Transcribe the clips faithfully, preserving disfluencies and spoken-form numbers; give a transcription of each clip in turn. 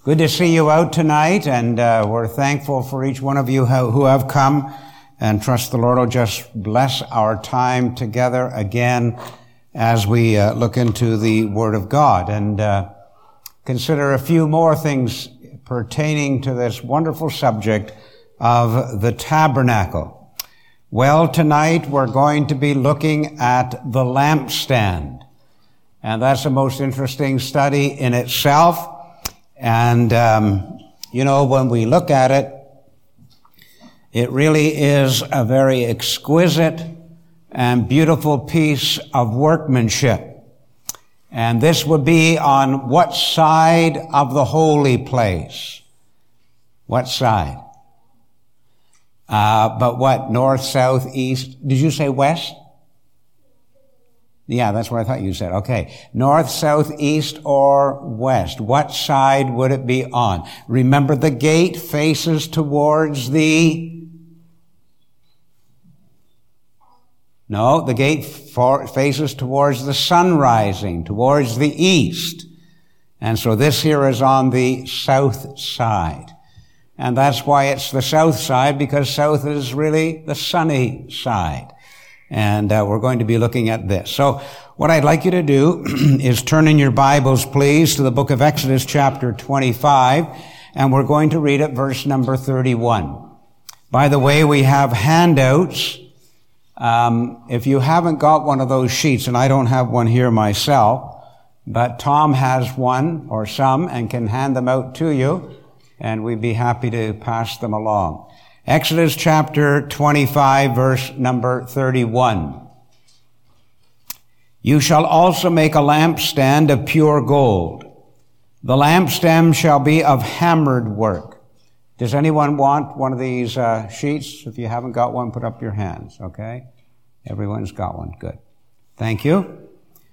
Good to see you out tonight, and uh, we're thankful for each one of you who have come, and trust the Lord will just bless our time together again as we uh, look into the Word of God and uh, consider a few more things pertaining to this wonderful subject of the tabernacle. Well, tonight we're going to be looking at the lampstand, and that's a most interesting study in itself. And, um, you know, when we look at it, it really is a very exquisite and beautiful piece of workmanship. And this would be on what side of the holy place? What side? Uh, but what? North, south, east? Did you say west? Yeah, that's what I thought you said. Okay. North, south, east, or west. What side would it be on? Remember, the gate faces towards the... No, the gate for, faces towards the sun rising, towards the east. And so this here is on the south side. And that's why it's the south side, because south is really the sunny side. And uh, we're going to be looking at this. So what I'd like you to do is turn in your Bibles, please, to the book of Exodus chapter twenty-five, and we're going to read at verse number thirty-one. By the way, we have handouts. Um, if you haven't got one of those sheets, and I don't have one here myself, but Tom has one or some and can hand them out to you, and we'd be happy to pass them along. Exodus chapter twenty-five, verse number thirty-one. You shall also make a lampstand of pure gold. The lampstand shall be of hammered work. Does anyone want one of these uh, sheets? If you haven't got one, put up your hands, okay? Everyone's got one. Good. Thank you.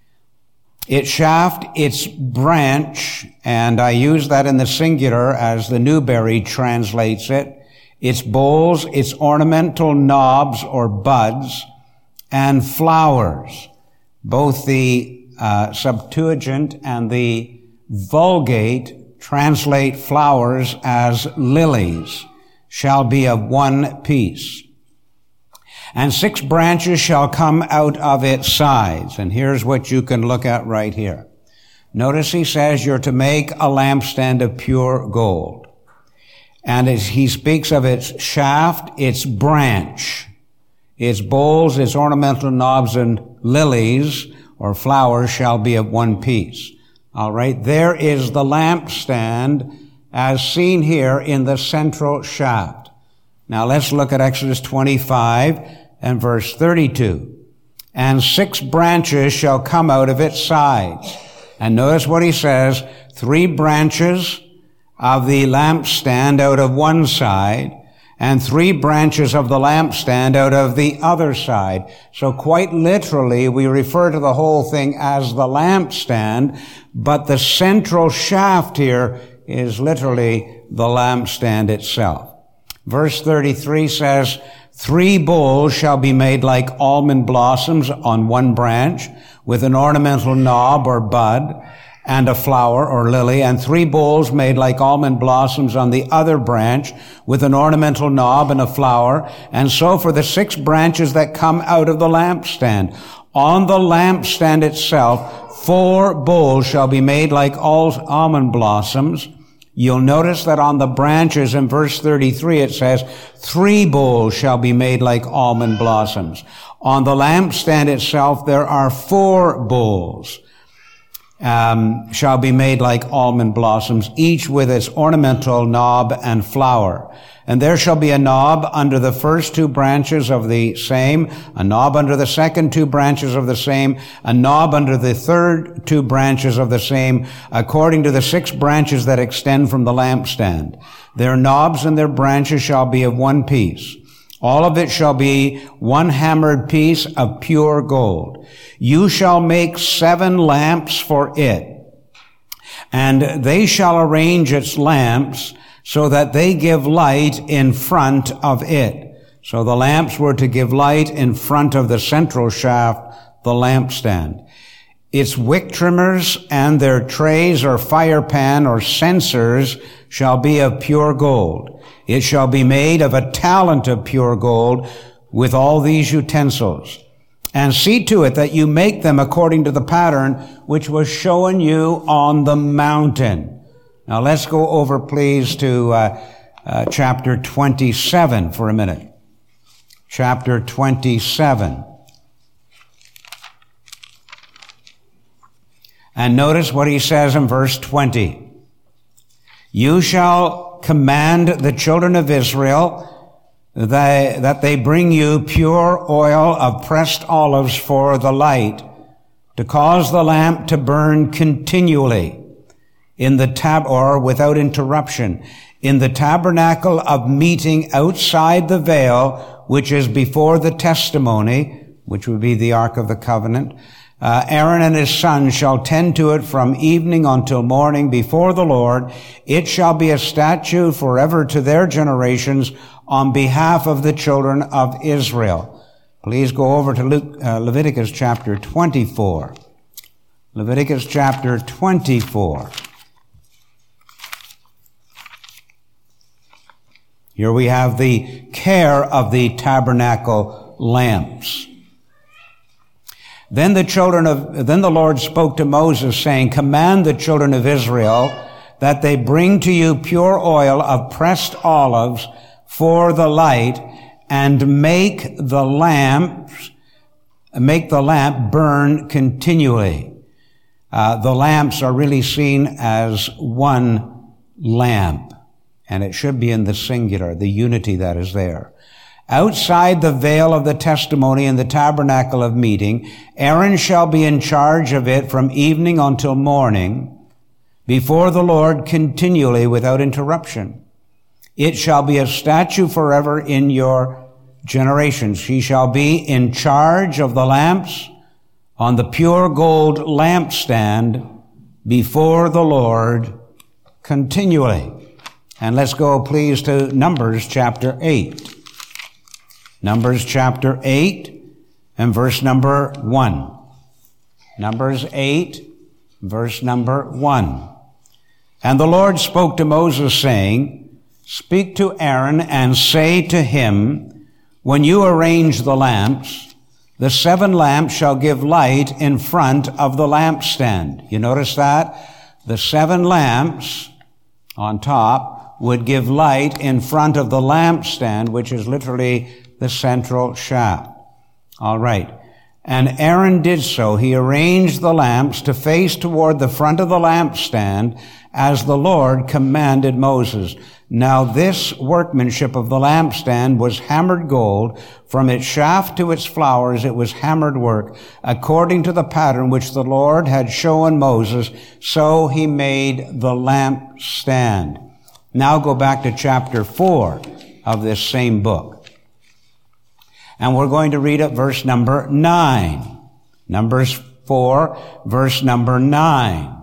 Its shaft, its branch, and I use that in the singular as the Newberry translates it, its bowls, its ornamental knobs or buds, and flowers. Both the uh, Septuagint and the Vulgate translate flowers as lilies, shall be of one piece. And six branches shall come out of its sides. And here's what you can look at right here. Notice he says you're to make a lampstand of pure gold. And as he speaks of its shaft, its branch, its bowls, its ornamental knobs, and lilies or flowers shall be of one piece. All right, there is the lampstand as seen here in the central shaft. Now let's look at Exodus twenty-five and verse thirty-two. And six branches shall come out of its sides. And notice what he says, three branches of the lampstand out of one side, and three branches of the lampstand out of the other side. So quite literally, we refer to the whole thing as the lampstand, but the central shaft here is literally the lampstand itself. Verse thirty-three says, three bowls shall be made like almond blossoms on one branch, with an ornamental knob or bud, and a flower or lily, and three bowls made like almond blossoms on the other branch, with an ornamental knob and a flower, and so for the six branches that come out of the lampstand. On the lampstand itself, four bowls shall be made like all almond blossoms. You'll notice that on the branches in verse thirty-three it says, three bowls shall be made like almond blossoms. On the lampstand itself there are four bowls. Um, shall be made like almond blossoms, each with its ornamental knob and flower. And there shall be a knob under the first two branches of the same, a knob under the second two branches of the same, a knob under the third two branches of the same, according to the six branches that extend from the lampstand. Their knobs and their branches shall be of one piece. All of it shall be one hammered piece of pure gold. You shall make seven lamps for it, and they shall arrange its lamps so that they give light in front of it. So the lamps were to give light in front of the central shaft, the lampstand. its wick trimmers and their trays or fire pan or censers shall be of pure gold. It shall be made of a talent of pure gold with all these utensils. And see to it that you make them according to the pattern which was shown you on the mountain. Now let's go over, please, to uh, uh, chapter twenty-seven for a minute. Chapter twenty-seven. And notice what he says in verse twenty. You shall command the children of Israel They, that they bring you pure oil of pressed olives for the light, to cause the lamp to burn continually in the tab, or without interruption, in the tabernacle of meeting outside the veil, which is before the testimony, which would be the Ark of the Covenant. Uh, Aaron and his sons shall tend to it from evening until morning before the Lord. It shall be a statute forever to their generations on behalf of the children of Israel. Please go over to Luke, uh, Leviticus chapter twenty-four. Leviticus chapter twenty-four. Here we have the care of the tabernacle lamps. Then the children of, then the Lord spoke to Moses, saying, command the children of Israel that they bring to you pure oil of pressed olives for the light, and make the lamps, make the lamp burn continually. Uh, the lamps are really seen as one lamp, and it should be in the singular, the unity that is there. Outside the veil of the testimony in the tabernacle of meeting, Aaron shall be in charge of it from evening until morning, before the Lord continually without interruption. It shall be a statute forever in your generations. He shall be in charge of the lamps on the pure gold lampstand before the Lord continually. And let's go, please, to Numbers chapter eight. Numbers chapter eight and verse number one. Numbers eight, verse number one. And the Lord spoke to Moses, saying, speak to Aaron and say to him, when you arrange the lamps, the seven lamps shall give light in front of the lampstand. You notice that? The seven lamps on top would give light in front of the lampstand, which is literally the central shaft. All right. And Aaron did so. He arranged the lamps to face toward the front of the lampstand as the Lord commanded Moses. Now this workmanship of the lampstand was hammered gold. From its shaft to its flowers it was hammered work, according to the pattern which the Lord had shown Moses. So he made the lampstand. Now go back to chapter four of this same book. And we're going to read at verse number nine. Numbers four, verse number nine.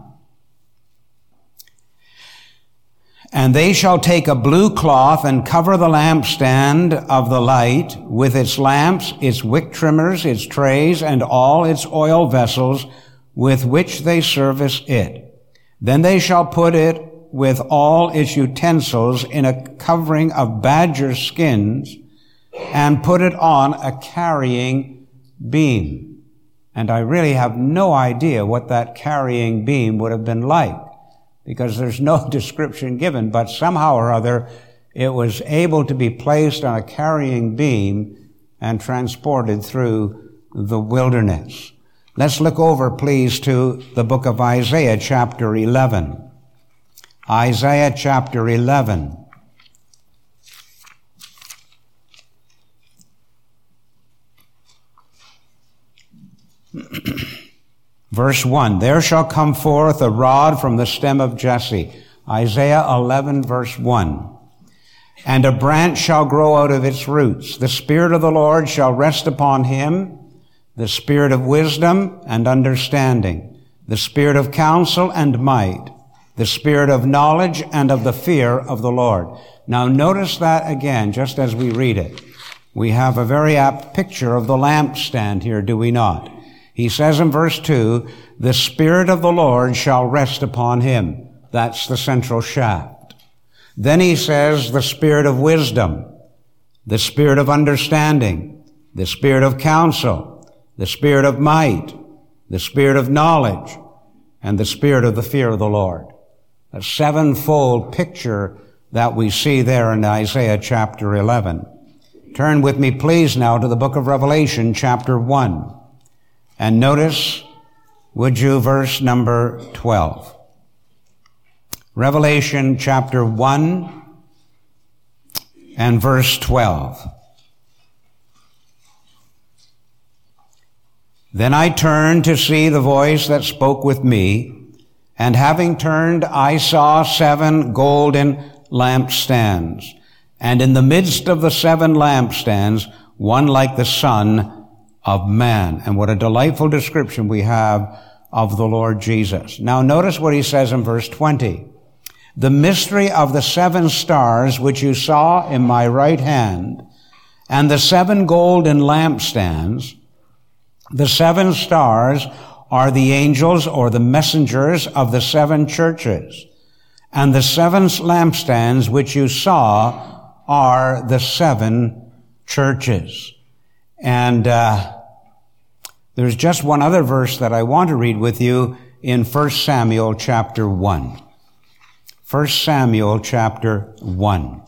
And they shall take a blue cloth and cover the lampstand of the light with its lamps, its wick trimmers, its trays, and all its oil vessels with which they service it. Then they shall put it with all its utensils in a covering of badger skins, and put it on a carrying beam. And I really have no idea what that carrying beam would have been like, because there's no description given, but somehow or other it was able to be placed on a carrying beam and transported through the wilderness. Let's look over, please, to the book of Isaiah chapter eleven. Isaiah chapter eleven. Verse one, there shall come forth a rod from the stem of Jesse. Isaiah eleven, verse one. And a branch shall grow out of its roots. The Spirit of the Lord shall rest upon him, the Spirit of wisdom and understanding, the Spirit of counsel and might, the Spirit of knowledge and of the fear of the Lord. Now notice that again, just as we read it. We have a very apt picture of the lampstand here, do we not? He says in verse two, the Spirit of the Lord shall rest upon him. That's the central shaft. Then he says the Spirit of wisdom, the Spirit of understanding, the Spirit of counsel, the Spirit of might, the Spirit of knowledge, and the Spirit of the fear of the Lord. A sevenfold picture that we see there in Isaiah chapter eleven. Turn with me, please, now to the book of Revelation chapter one. And notice, would you, verse number twelve. Revelation chapter one and verse twelve. Then I turned to see the voice that spoke with me, and having turned, I saw seven golden lampstands, and in the midst of the seven lampstands, one like the Son of Man. And what a delightful description we have of the Lord Jesus. Now notice what he says in verse twenty. The mystery of the seven stars which you saw in my right hand, and the seven golden lampstands. The seven stars are the angels or the messengers of the seven churches. And the seven lampstands which you saw are the seven churches. And uh, there's just one other verse that I want to read with you in First Samuel chapter one. First Samuel chapter one.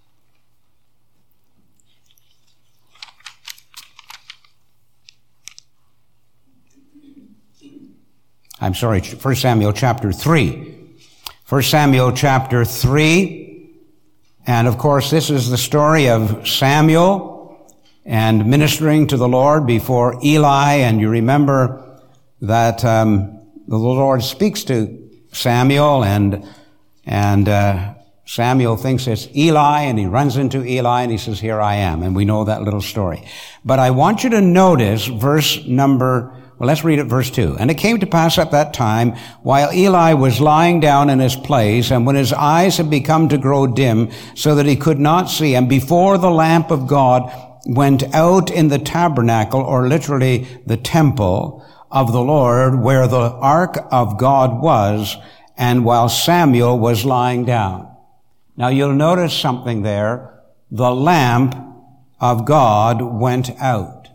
I'm sorry, First Samuel chapter three. First Samuel chapter three. And of course, this is the story of Samuel and ministering to the Lord before Eli. And you remember that um, the Lord speaks to Samuel, and and uh, Samuel thinks it's Eli, and he runs into Eli, and he says, here I am. And we know that little story. But I want you to notice verse number Well, let's read it, verse two. And it came to pass at that time, while Eli was lying down in his place, and when his eyes had become to grow dim, so that he could not see, and before the lamp of God went out in the tabernacle, or literally the temple of the Lord, where the ark of God was, and while Samuel was lying down. Now you'll notice something there. The lamp of God went out.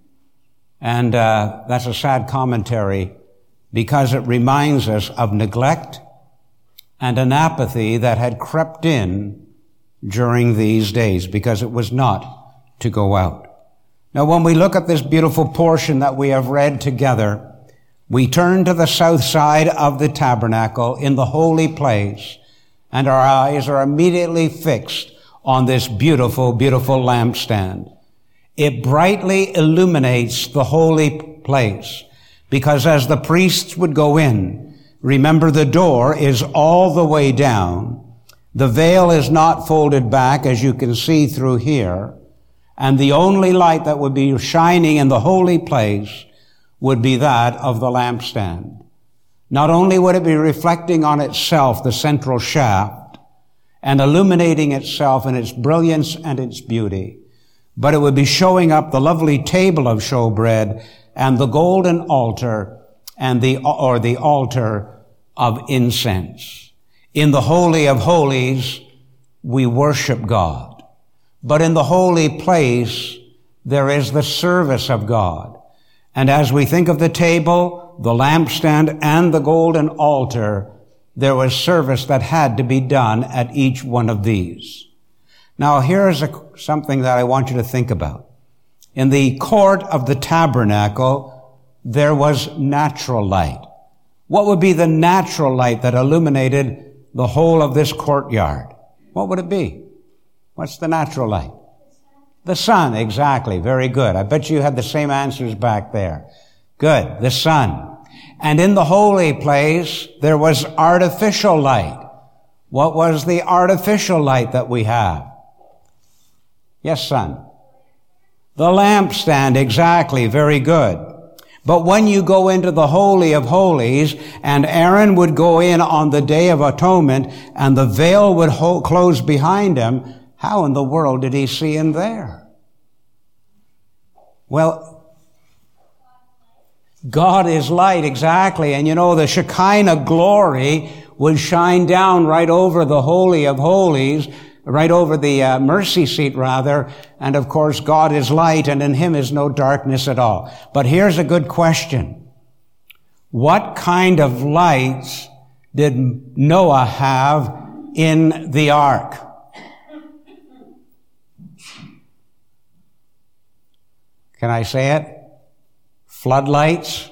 And uh, that's a sad commentary, because it reminds us of neglect and an apathy that had crept in during these days, because it was not to go out. Now, when we look at this beautiful portion that we have read together, we turn to the south side of the tabernacle in the holy place, and our eyes are immediately fixed on this beautiful, beautiful lampstand. It brightly illuminates the holy place, because as the priests would go in, remember the door is all the way down. The veil is not folded back, as you can see through here. And the only light that would be shining in the holy place would be that of the lampstand. Not only would it be reflecting on itself, the central shaft, and illuminating itself in its brilliance and its beauty, but it would be showing up the lovely table of showbread and the golden altar and the, or the altar of incense. In the Holy of Holies, we worship God. But in the holy place, there is the service of God. And as we think of the table, the lampstand, and the golden altar, there was service that had to be done at each one of these. Now, here's a, something that I want you to think about. In the court of the tabernacle, there was natural light. What would be the natural light that illuminated the whole of this courtyard? What would it be? What's the natural light? The sun, exactly. Very good. I bet you had the same answers back there. Good. The sun. And in the holy place, there was artificial light. What was the artificial light that we have? Yes, son. The lampstand, exactly. Very good. But when you go into the Holy of Holies, and Aaron would go in on the Day of Atonement, and the veil would ho- close behind him, how in the world did he see in there? Well, God is light, exactly. And you know, the Shekinah glory would shine down right over the Holy of Holies, right over the uh, mercy seat, rather. And of course, God is light, and in him is no darkness at all. But here's a good question. What kind of lights did Noah have in the ark? Can I say it? Floodlights?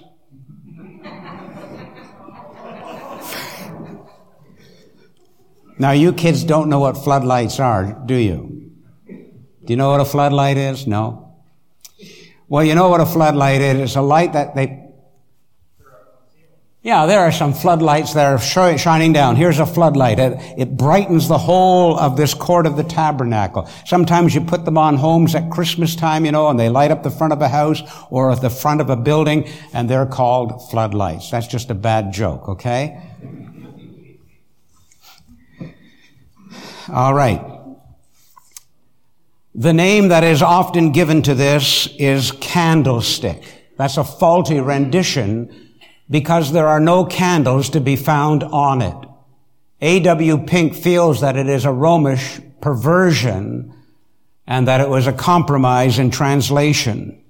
Now, you kids don't know what floodlights are, do you? Do you know what a floodlight is? No? Well, you know what a floodlight is. It's a light that they... Yeah, there are some floodlights that are shining down. Here's a floodlight. It, it brightens the whole of this court of the tabernacle. Sometimes you put them on homes at Christmas time, you know, and they light up the front of a house or at the front of a building, and they're called floodlights. That's just a bad joke, okay? All right. The name that is often given to this is candlestick. That's a faulty rendition because there are no candles to be found on it. A W Pink feels that it is a Romish perversion and that it was a compromise in translation.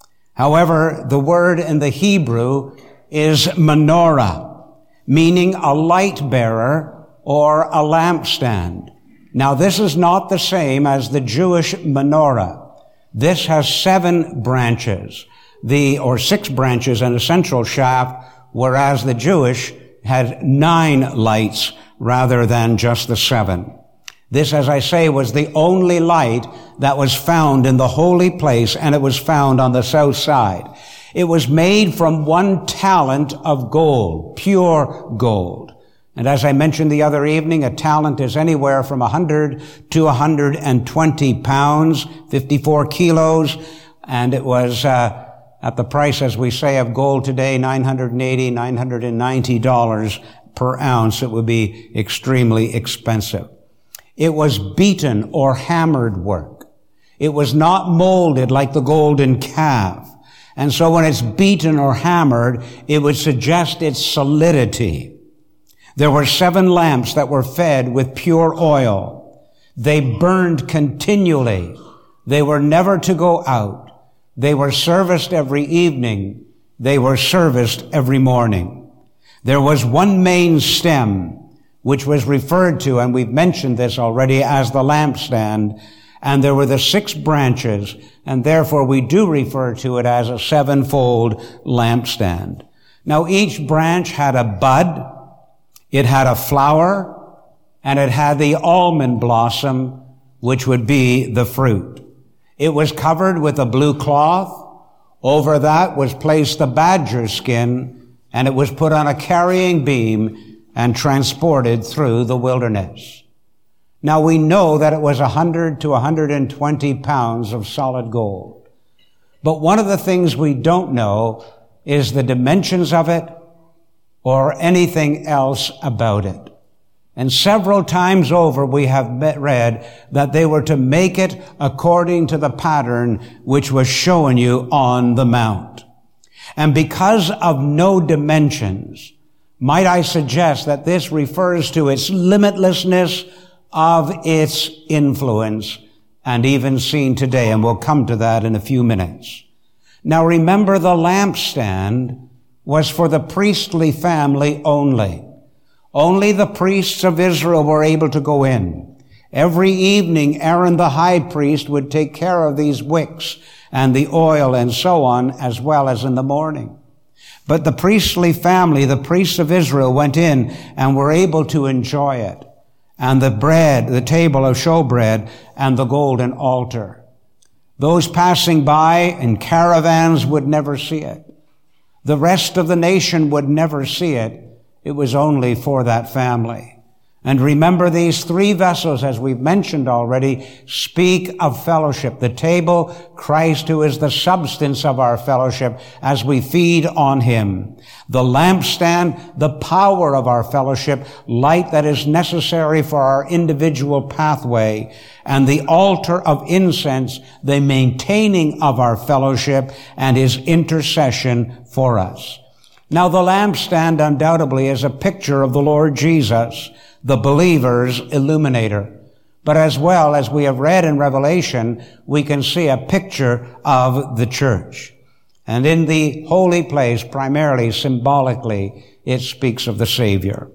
However, the word in the Hebrew is menorah, meaning a light bearer or a lampstand. Now, this is not the same as the Jewish menorah. This has seven branches, the, or six branches and a central shaft, whereas the Jewish had nine lights rather than just the seven. This, as I say, was the only light that was found in the holy place, and it was found on the south side. It was made from one talent of gold, pure gold. And as I mentioned the other evening, a talent is anywhere from one hundred to one hundred twenty pounds, fifty-four kilos, and it was uh, at the price, as we say, of gold today, nine hundred eighty, nine hundred ninety dollars per ounce. It would be extremely expensive. It was beaten or hammered work. It was not molded like the golden calf. And so when it's beaten or hammered, it would suggest its solidity. There were seven lamps that were fed with pure oil. They burned continually. They were never to go out. They were serviced every evening. They were serviced every morning. There was one main stem, which was referred to, and we've mentioned this already, as the lampstand. And there were the six branches, and therefore we do refer to it as a sevenfold lampstand. Now, each branch had a bud, it had a flower, and it had the almond blossom, which would be the fruit. It was covered with a blue cloth. Over that was placed the badger skin, and it was put on a carrying beam and transported through the wilderness. Now, we know that it was one hundred to one hundred twenty pounds of solid gold. But one of the things we don't know is the dimensions of it or anything else about it. And several times over we have read that they were to make it according to the pattern which was shown you on the mount. And because of no dimensions, might I suggest that this refers to its limitlessness of its influence, and even seen today, and we'll come to that in a few minutes. Now remember, the lampstand was for the priestly family only. Only the priests of Israel were able to go in. Every evening, Aaron the high priest would take care of these wicks and the oil and so on, as well as in the morning. But the priestly family, the priests of Israel, went in and were able to enjoy it. And the bread, the table of showbread, and the golden altar. Those passing by in caravans would never see it. The rest of the nation would never see it. It was only for that family. And remember, these three vessels, as we've mentioned already, speak of fellowship. The table, Christ, who is the substance of our fellowship as we feed on him. The lampstand, the power of our fellowship, light that is necessary for our individual pathway. And the altar of incense, the maintaining of our fellowship and his intercession for us. Now, the lampstand undoubtedly is a picture of the Lord Jesus, the believer's illuminator. But as well as we have read in Revelation, we can see a picture of the church. And in the holy place, primarily symbolically, it speaks of the Savior.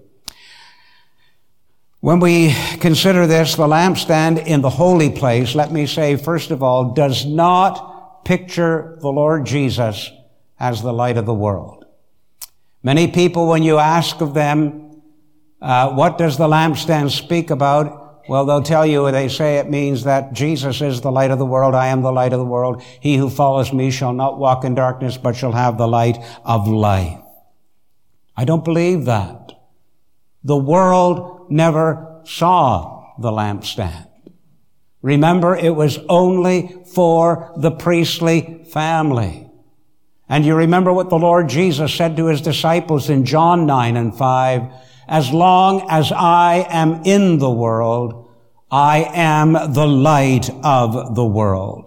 When we consider this, the lampstand in the holy place, let me say, first of all, does not picture the Lord Jesus as the light of the world. Many people, when you ask of them, Uh, what does the lampstand speak about? Well, they'll tell you, they say it means that Jesus is the light of the world. I am the light of the world. He who follows me shall not walk in darkness, but shall have the light of life. I don't believe that. The world never saw the lampstand. Remember, it was only for the priestly family. And you remember what the Lord Jesus said to his disciples in John nine and five, as long as I am in the world, I am the light of the world.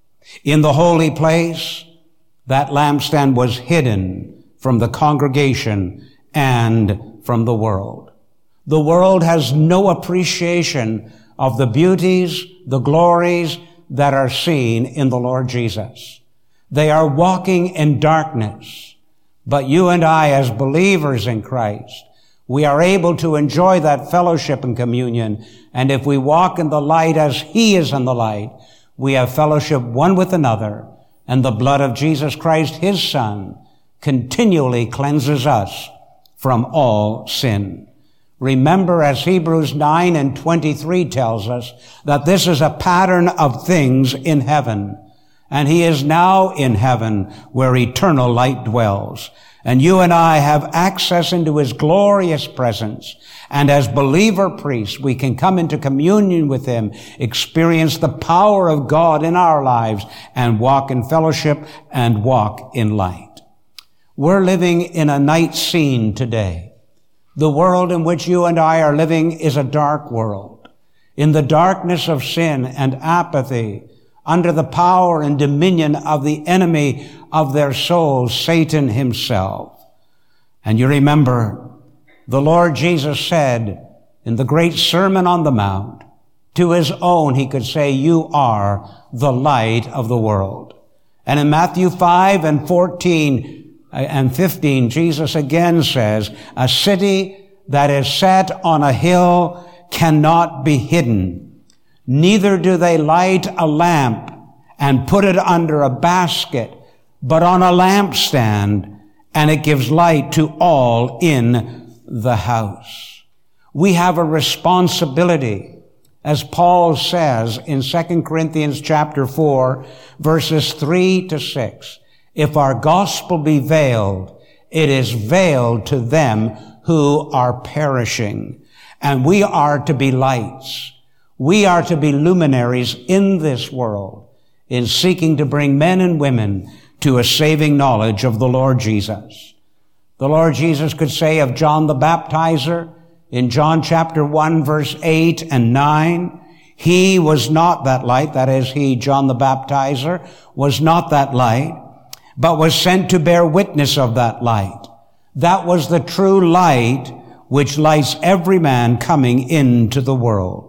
In the holy place, that lampstand was hidden from the congregation and from the world. The world has no appreciation of the beauties, the glories that are seen in the Lord Jesus. They are walking in darkness. But you and I, as believers in Christ, we are able to enjoy that fellowship and communion. And if we walk in the light as he is in the light, we have fellowship one with another. And the blood of Jesus Christ, his Son, continually cleanses us from all sin. Remember, as Hebrews nine and twenty-three tells us, that this is a pattern of things in heaven. And he is now in heaven where eternal light dwells. And you and I have access into his glorious presence. And as believer priests, we can come into communion with him, experience the power of God in our lives, and walk in fellowship and walk in light. We're living in a night scene today. The world in which you and I are living is a dark world. In the darkness of sin and apathy, under the power and dominion of the enemy of their souls, Satan himself. And you remember, the Lord Jesus said in the great Sermon on the Mount, to his own he could say, you are the light of the world. And in Matthew five and fourteen and fifteen, Jesus again says, a city that is set on a hill cannot be hidden. Neither do they light a lamp and put it under a basket, but on a lampstand, and it gives light to all in the house. We have a responsibility, as Paul says in Second Corinthians chapter four, verses three to six. If our gospel be veiled, it is veiled to them who are perishing. And we are to be lights. We are to be luminaries in this world in seeking to bring men and women to a saving knowledge of the Lord Jesus. The Lord Jesus could say of John the Baptizer in John chapter one, verse eight and nine, he was not that light, that is, he, John the Baptizer, was not that light, but was sent to bear witness of that light. That was the true light which lights every man coming into the world.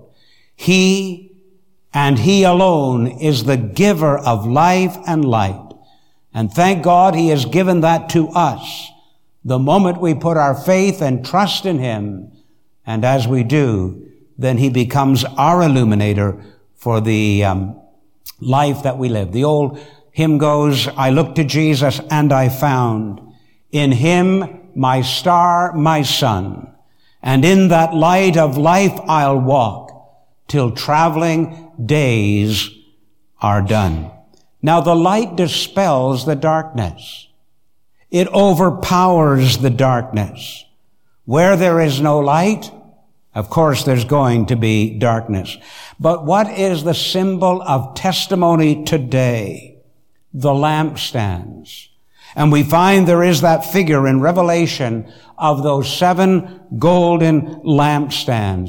He and he alone is the giver of life and light. And thank God he has given that to us the moment we put our faith and trust in him. And as we do, then he becomes our illuminator for the um, life that we live. The old hymn goes, I looked to Jesus and I found in him my star, my sun. And in that light of life I'll walk till traveling days are done. Now the light dispels the darkness. It overpowers the darkness. Where there is no light, Of course, there's going to be darkness. But what is the symbol of testimony today? The lampstands. And we find there is that figure in Revelation of those seven golden lampstands.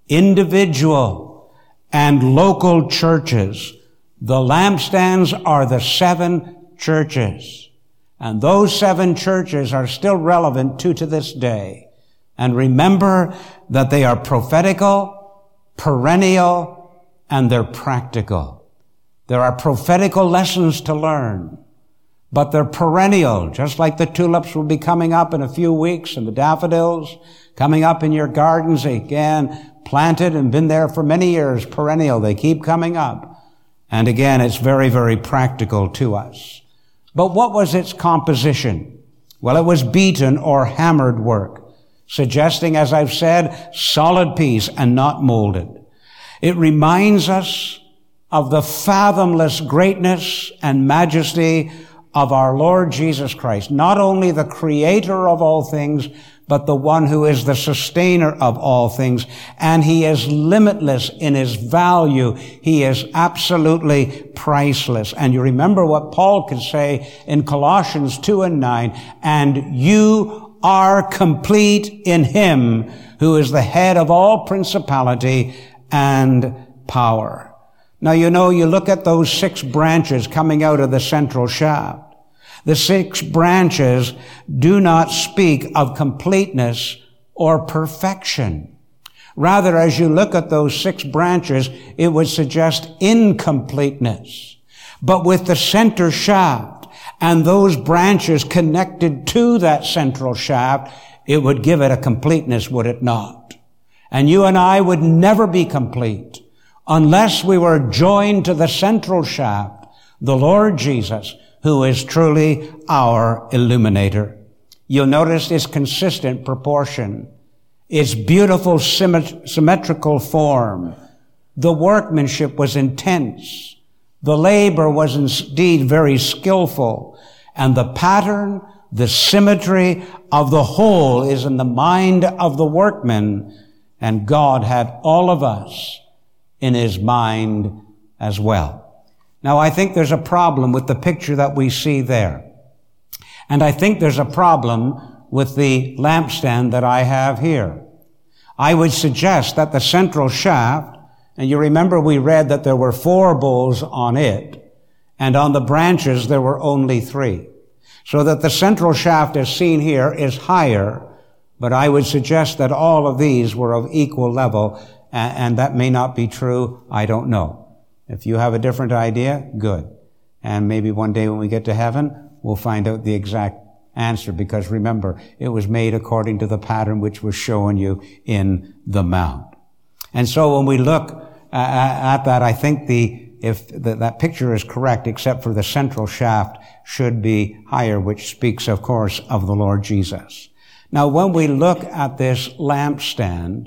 Individual and local churches. The lampstands are the seven churches. And those seven churches are still relevant to, to this day. And remember that they are prophetical, perennial, and they're practical. There are prophetical lessons to learn, but they're perennial, just like the tulips will be coming up in a few weeks and the daffodils coming up in your gardens again, planted and been there for many years, perennial. They keep coming up. And again, it's very, very practical to us. But what was its composition? Well, it was beaten or hammered work, suggesting, as I've said, solid piece and not molded. It reminds us of the fathomless greatness and majesty of our Lord Jesus Christ, not only the creator of all things, but the one who is the sustainer of all things. And he is limitless in his value. He is absolutely priceless. And you remember what Paul could say in Colossians two and nine, and you are complete in him who is the head of all principality and power. Now, you know, you look at those six branches coming out of the central shaft. The six branches do not speak of completeness or perfection. Rather, as you look at those six branches, it would suggest incompleteness. But with the center shaft and those branches connected to that central shaft, it would give it a completeness, would it not? And you and I would never be complete unless we were joined to the central shaft, the Lord Jesus, who is truly our illuminator. You'll notice its consistent proportion, its beautiful symmet- symmetrical form. The workmanship was intense. The labor was indeed very skillful. And the pattern, the symmetry of the whole is in the mind of the workman. And God had all of us in his mind as well. Now, I think there's a problem with the picture that we see there. And I think there's a problem with the lampstand that I have here. I would suggest that the central shaft, and you remember we read that there were four bowls on it, and on the branches there were only three. So that the central shaft as seen here is higher, but I would suggest that all of these were of equal level, and that may not be true. I don't know. If you have a different idea, good. And maybe one day when we get to heaven, we'll find out the exact answer, because remember, it was made according to the pattern which was shown you in the mount. And so when we look uh, at that, I think the if the, that picture is correct, except for the central shaft should be higher, which speaks, of course, of the Lord Jesus. Now, when we look at this lampstand,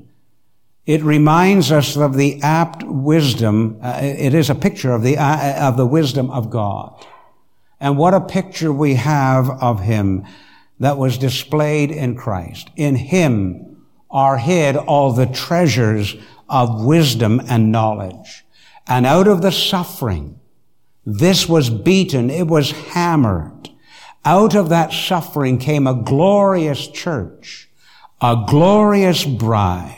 it reminds us of the apt wisdom. Uh, it is a picture of the uh, of the wisdom of God. And what a picture we have of him that was displayed in Christ. In him are hid all the treasures of wisdom and knowledge. And out of the suffering, this was beaten, it was hammered. Out of that suffering came a glorious church, a glorious bride.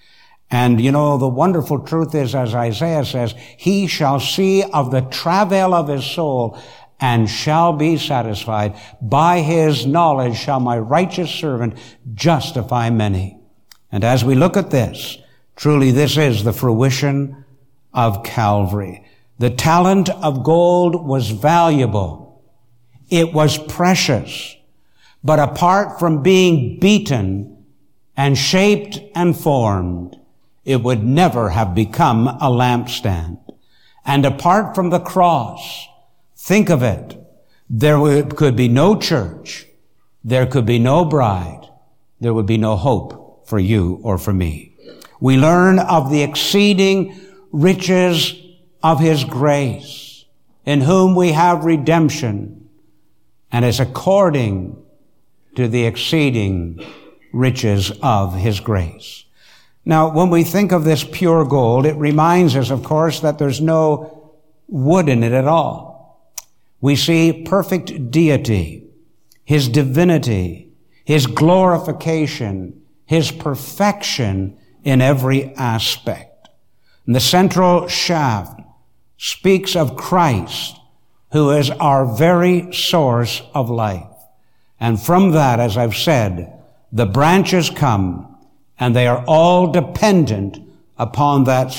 And, you know, the wonderful truth is, as Isaiah says, he shall see of the travail of his soul and shall be satisfied. By his knowledge shall my righteous servant justify many. And as we look at this, truly this is the fruition of Calvary. The talent of gold was valuable. It was precious. But apart from being beaten and shaped and formed, it would never have become a lampstand. And apart from the cross, think of it, there would, could be no church, there could be no bride, there would be no hope for you or for me. We learn of the exceeding riches of his grace, in whom we have redemption, and is according to the exceeding riches of his grace. Now, when we think of this pure gold, it reminds us, of course, that there's no wood in it at all. We see perfect deity, his divinity, his glorification, his perfection in every aspect. And the central shaft speaks of Christ, who is our very source of life. And from that, as I've said, the branches come, and they are all dependent upon that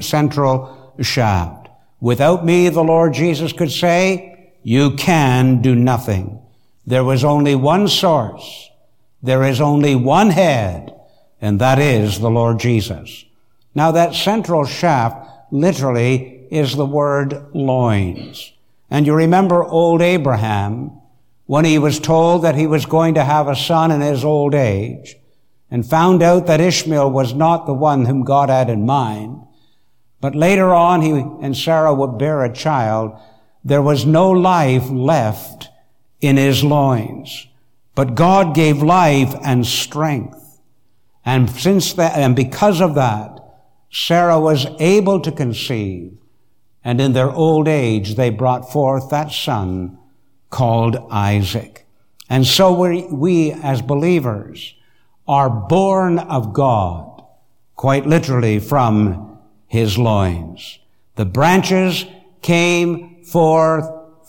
central shaft. Without me, the Lord Jesus could say, you can do nothing. There was only one source. There is only one head, and that is the Lord Jesus. Now, that central shaft literally is the word loins. And you remember old Abraham, when he was told that he was going to have a son in his old age, and found out that Ishmael was not the one whom God had in mind, but later on he and Sarah would bear a child, there was no life left in his loins. But God gave life and strength. And since that, and because of that, Sarah was able to conceive. And in their old age, they brought forth that son called Isaac. And so we, we as believers are born of God, quite literally from his loins. The branches came forth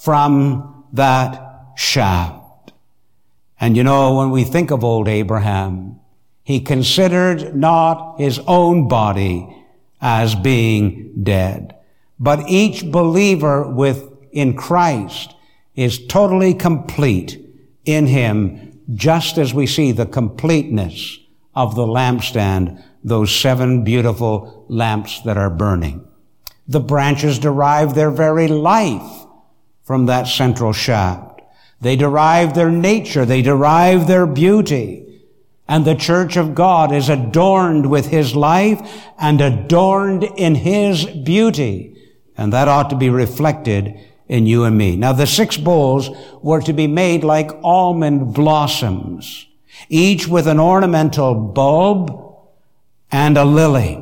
from that shaft. And you know, when we think of old Abraham, he considered not his own body as being dead. But each believer with in Christ is totally complete in him, just as we see the completeness of the lampstand, those seven beautiful lamps that are burning. The branches derive their very life from that central shaft. They derive their nature. They derive their beauty. And the church of God is adorned with his life and adorned in his beauty. And that ought to be reflected in you and me. Now, the six bowls were to be made like almond blossoms, each with an ornamental bulb and a lily.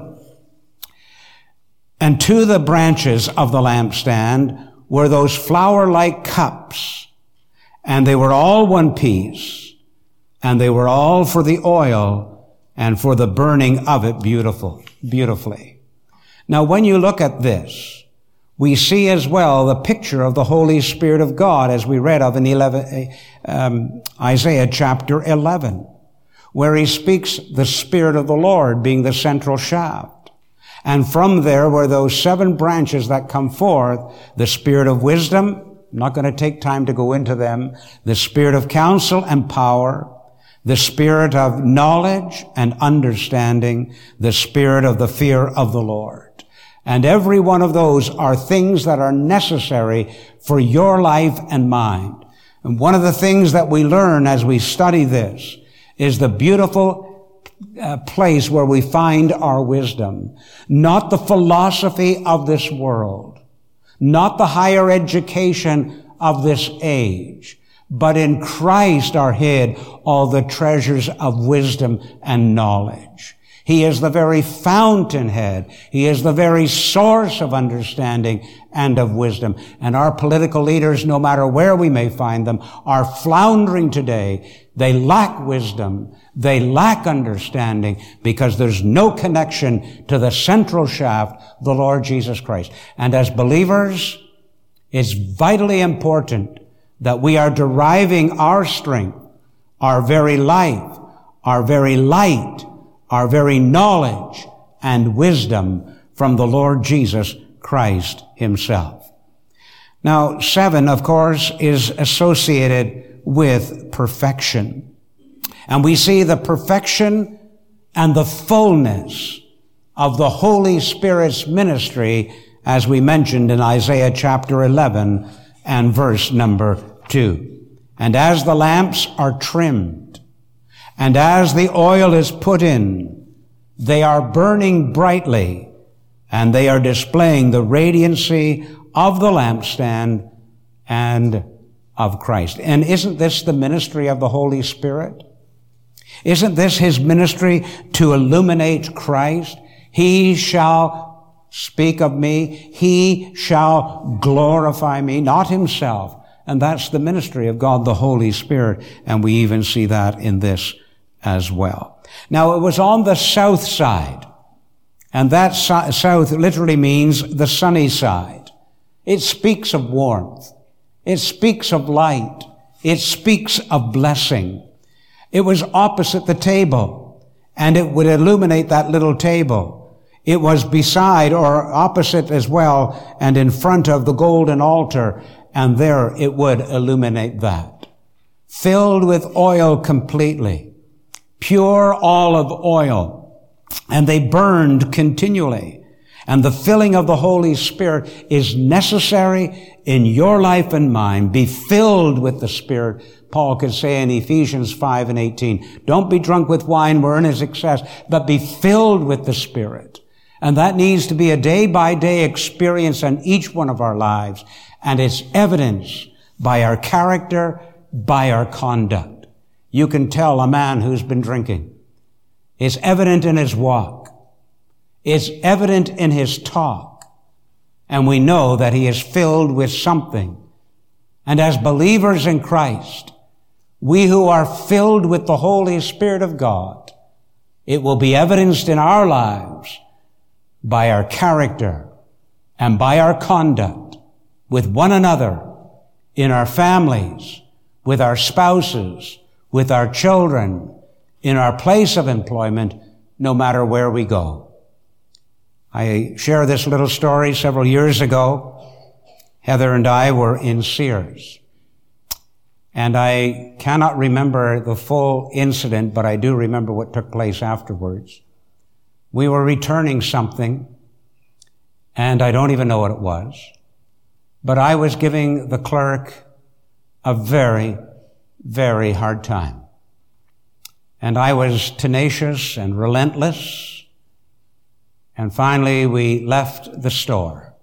And to the branches of the lampstand were those flower-like cups, and they were all one piece, and they were all for the oil and for the burning of it beautiful, beautifully. Now, when you look at this, we see as well the picture of the Holy Spirit of God, as we read of in eleven, um, Isaiah chapter eleven, where he speaks the Spirit of the Lord being the central shaft. And from there were those seven branches that come forth, the Spirit of wisdom, I'm not going to take time to go into them, the Spirit of counsel and power, the Spirit of knowledge and understanding, the Spirit of the fear of the Lord. And every one of those are things that are necessary for your life and mine. And one of the things that we learn as we study this is the beautiful uh, place where we find our wisdom. Not the philosophy of this world, not the higher education of this age, but in Christ are hid all the treasures of wisdom and knowledge. He is the very fountainhead. He is the very source of understanding and of wisdom. And our political leaders, no matter where we may find them, are floundering today. They lack wisdom. They lack understanding because there's no connection to the central shaft, the Lord Jesus Christ. And as believers, it's vitally important that we are deriving our strength, our very life, our very light, our very knowledge and wisdom from the Lord Jesus Christ himself. Now, seven, of course, is associated with perfection. And we see the perfection and the fullness of the Holy Spirit's ministry, as we mentioned in Isaiah chapter eleven and verse number two. And as the lamps are trimmed, and as the oil is put in, they are burning brightly, and they are displaying the radiancy of the lampstand and of Christ. And isn't this the ministry of the Holy Spirit? Isn't this his ministry, to illuminate Christ? He shall speak of me. He shall glorify me, not himself. And that's the ministry of God, the Holy Spirit. And we even see that in this as well. Now, it was on the south side. And that so- south literally means the sunny side. It speaks of warmth. It speaks of light. It speaks of blessing. It was opposite the table, and it would illuminate that little table. It was beside or opposite as well, and in front of the golden altar, and there it would illuminate that. Filled with oil completely, pure olive oil, and they burned continually. And the filling of the Holy Spirit is necessary in your life and mine. Be filled with the Spirit. Paul could say in Ephesians five and eighteen, don't be drunk with wine wherein is excess, but be filled with the Spirit. And that needs to be a day-by-day experience in each one of our lives. And it's evidenced by our character, by our conduct. You can tell a man who's been drinking. It's evident in his walk. It's evident in his talk. And we know that he is filled with something. And as believers in Christ, we who are filled with the Holy Spirit of God, it will be evidenced in our lives by our character and by our conduct with one another, in our families, with our spouses, with our children, in our place of employment, no matter where we go. I share this little story. Several years ago, Heather and I were in Sears. And I cannot remember the full incident, but I do remember what took place afterwards. We were returning something, and I don't even know what it was. But I was giving the clerk a very, very hard time. And I was tenacious and relentless. And finally, we left the store.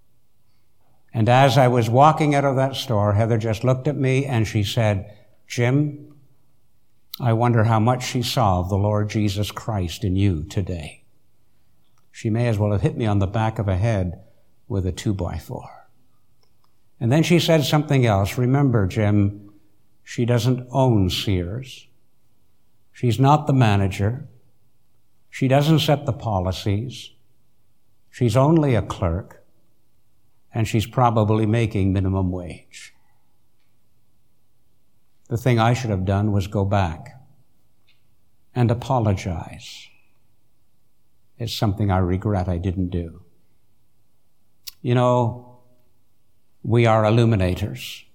And as I was walking out of that store, Heather just looked at me and she said, Jim, I wonder how much she saw of the Lord Jesus Christ in you today. She may as well have hit me on the back of the head with a two by four. And then she said something else. Remember, Jim, she doesn't own Sears. She's not the manager. She doesn't set the policies. She's only a clerk, and she's probably making minimum wage. The thing I should have done was go back and apologize. It's something I regret I didn't do. You know, we are illuminators,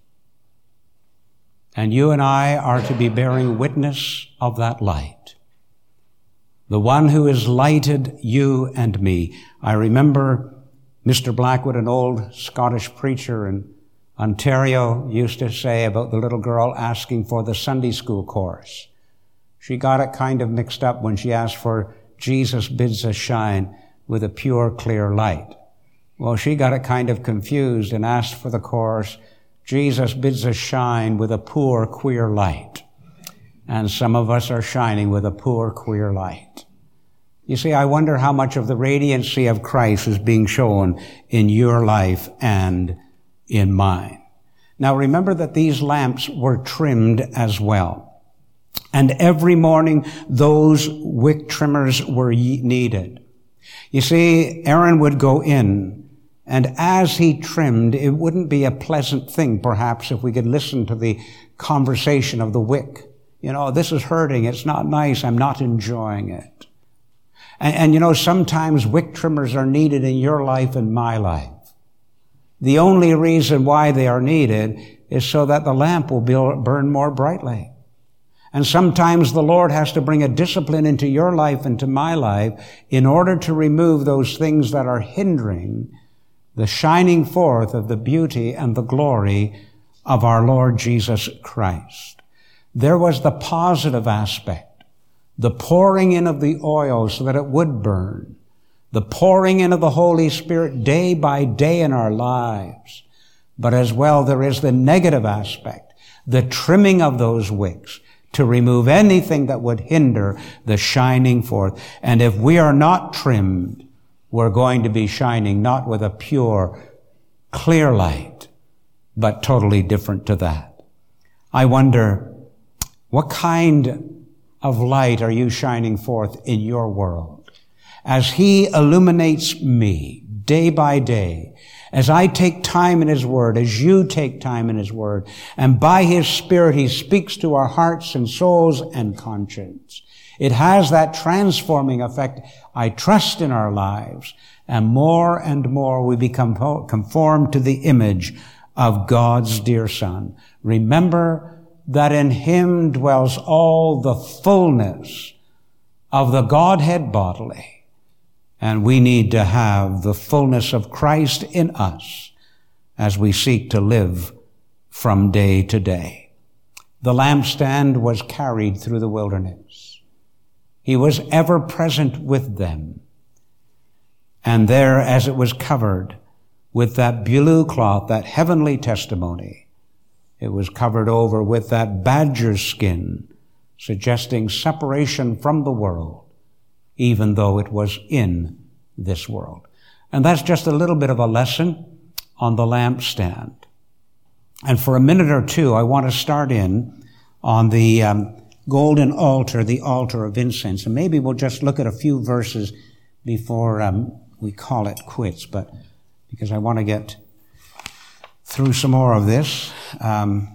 and you and I are to be bearing witness of that light. The one who has lighted you and me. I remember Mister Blackwood, an old Scottish preacher in Ontario, used to say about the little girl asking for the Sunday school course. She got it kind of mixed up when she asked for Jesus bids us shine with a pure, clear light. Well, she got it kind of confused and asked for the course, Jesus bids us shine with a poor, queer light. And some of us are shining with a poor, queer light. You see, I wonder how much of the radiancy of Christ is being shown in your life and in mine. Now, remember that these lamps were trimmed as well. And every morning, those wick trimmers were needed. You see, Aaron would go in, and as he trimmed, it wouldn't be a pleasant thing, perhaps, if we could listen to the conversation of the wick. You know, this is hurting. It's not nice. I'm not enjoying it. And, and, you know, sometimes wick trimmers are needed in your life and my life. The only reason why they are needed is so that the lamp will be, burn more brightly. And sometimes the Lord has to bring a discipline into your life and to my life in order to remove those things that are hindering the shining forth of the beauty and the glory of our Lord Jesus Christ. There was the positive aspect, the pouring in of the oil so that it would burn, the pouring in of the Holy Spirit day by day in our lives. But as well, there is the negative aspect, the trimming of those wicks to remove anything that would hinder the shining forth. And if we are not trimmed, we're going to be shining not with a pure, clear light, but totally different to that. I wonder, what kind of light are you shining forth in your world? As He illuminates me day by day, as I take time in His Word, as you take time in His Word, and by His Spirit He speaks to our hearts and souls and conscience. It has that transforming effect, I trust, in our lives, and more and more we become conformed to the image of God's dear Son. Remember that in Him dwells all the fullness of the Godhead bodily. And we need to have the fullness of Christ in us as we seek to live from day to day. The lampstand was carried through the wilderness. He was ever present with them. And there, as it was covered with that blue cloth, that heavenly testimony, it was covered over with that badger skin, suggesting separation from the world, even though it was in this world. And that's just a little bit of a lesson on the lampstand. And for a minute or two, I want to start in on the um, golden altar, the altar of incense. And maybe we'll just look at a few verses before um, we call it quits. But because I want to get through some more of this, um,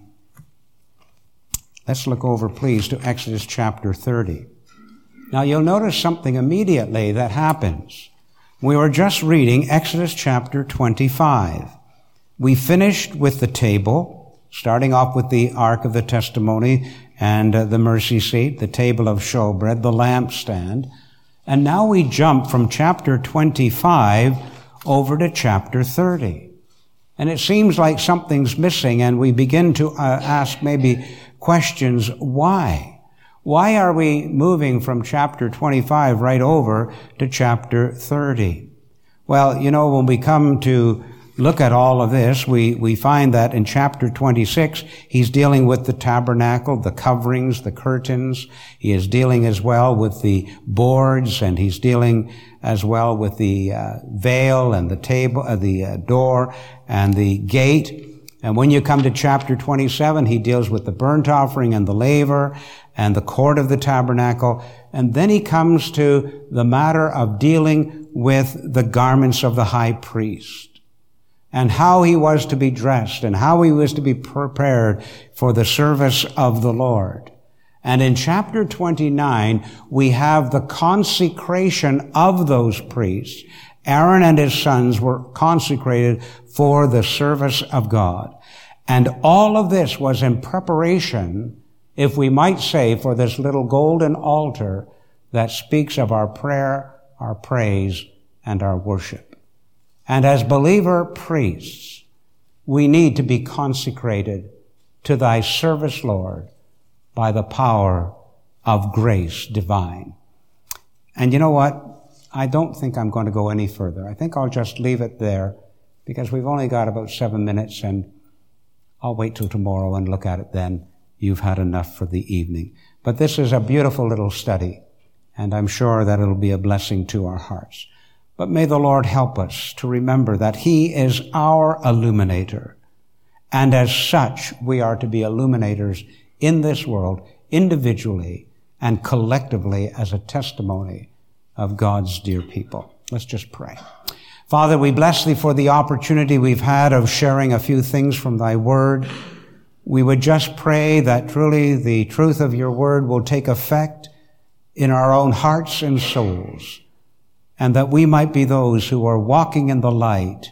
let's look over, please, to Exodus chapter thirty. Now, you'll notice something immediately that happens. We were just reading Exodus chapter twenty-five. We finished with the table, starting off with the Ark of the Testimony and uh, the mercy seat, the table of showbread, the lampstand. And now we jump from chapter twenty-five over to chapter thirty. And it seems like something's missing, and we begin to uh, ask maybe questions, why? Why are we moving from chapter twenty-five right over to chapter thirty? Well, you know, when we come to look at all of this, we, we find that in chapter twenty-six, he's dealing with the tabernacle, the coverings, the curtains. He is dealing as well with the boards, and he's dealing as well with the uh, veil and the table, uh, the uh, door and the gate. And when you come to chapter twenty-seven, he deals with the burnt offering and the laver and the court of the tabernacle. And then he comes to the matter of dealing with the garments of the high priest and how he was to be dressed and how he was to be prepared for the service of the Lord. And in chapter twenty-nine, we have the consecration of those priests. Aaron and his sons were consecrated for the service of God. And all of this was in preparation, if we might say, for this little golden altar that speaks of our prayer, our praise, and our worship. And as believer priests, we need to be consecrated to thy service, Lord, by the power of grace divine. And you know what? I don't think I'm going to go any further. I think I'll just leave it there because we've only got about seven minutes and I'll wait till tomorrow and look at it then. You've had enough for the evening. But this is a beautiful little study, and I'm sure that it'll be a blessing to our hearts. But may the Lord help us to remember that He is our illuminator. And as such, we are to be illuminators in this world, individually and collectively as a testimony of God's dear people. Let's just pray. Father, we bless Thee for the opportunity we've had of sharing a few things from Thy Word. We would just pray that truly the truth of Your Word will take effect in our own hearts and souls, and that we might be those who are walking in the light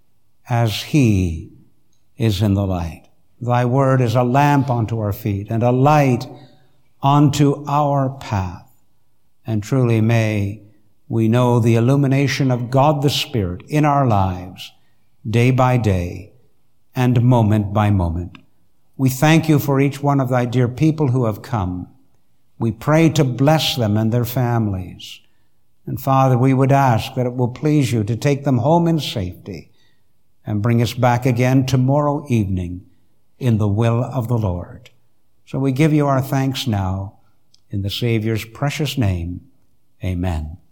as He is in the light. Thy Word is a lamp unto our feet and a light unto our path. And truly may we know the illumination of God the Spirit in our lives day by day and moment by moment. We thank You for each one of Thy dear people who have come. We pray to bless them and their families. And Father, we would ask that it will please You to take them home in safety and bring us back again tomorrow evening in the will of the Lord. So we give you our thanks now in the Savior's precious name. Amen.